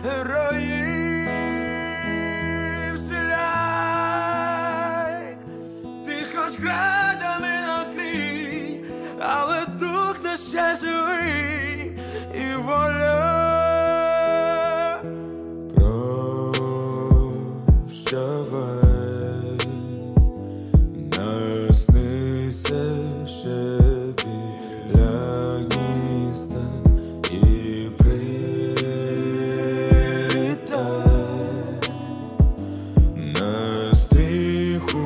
героїв стріляй, ти хоч градами накрий, але дух наш ще живий і воля. Прощавай, наснися ще біля гнізда і прилітай на стріху,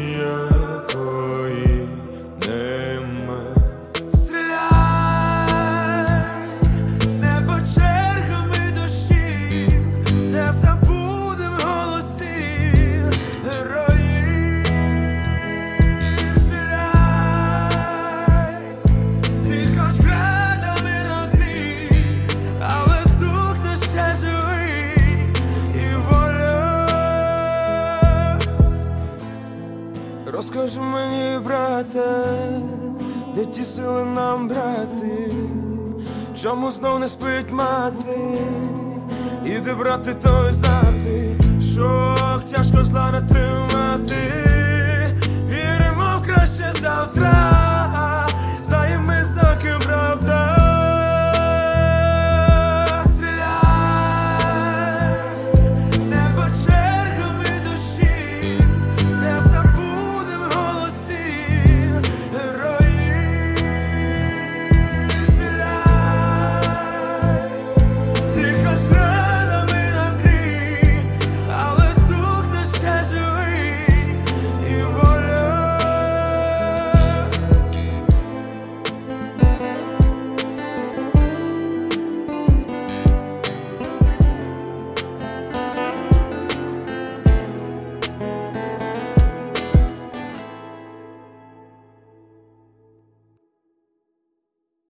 якої нема. Стріляй з неба чергами дощів, не забудем голосів героїв. Стріляй, ти хоч градами накрий, але дух наш ще живий і воля. Розкажи мені, брате, де ті сили нам брати, чому знов не спить мати, і де брати той знати, що тяжко зла не тримати, віримо в краще завтра.